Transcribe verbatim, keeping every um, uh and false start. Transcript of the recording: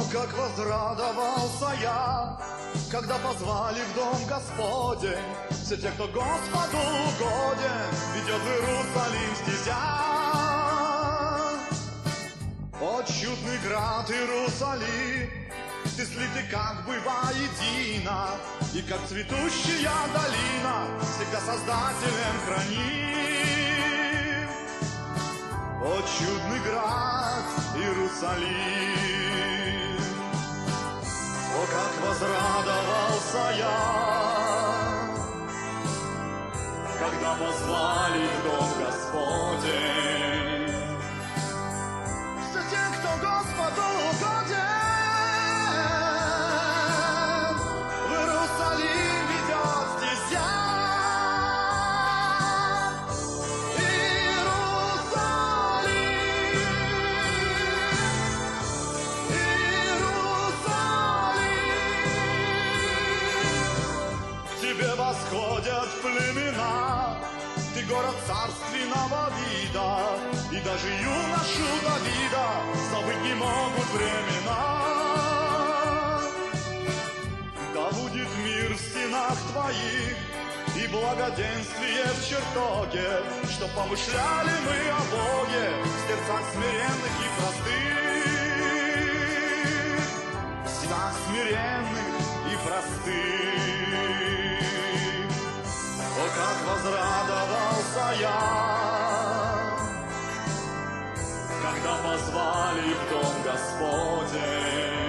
как возрадовался я, когда позвали в дом Господень все те, кто Господу угоден, ведет в Иерусалим стезя. О, чудный град Иерусалим, ты слиты как бы воедино, и как цветущая долина всегда Создателем храним. О, чудный град Иерусалим, о, как возрадовался я, когда позвали в дом Господень все те, кто Господу угоден, в Иерусалим ведет стезя. Восходят племена, ты город царственного вида, и даже юношу Давида забыть не могут времена. Да будет мир в стенах твоих и благоденствие в чертоге, чтоб помышляли мы о Боге в сердцах смиренных и простых, в сердцах смиренных и простых. О, как возрадовался я, когда позвали в дом Господень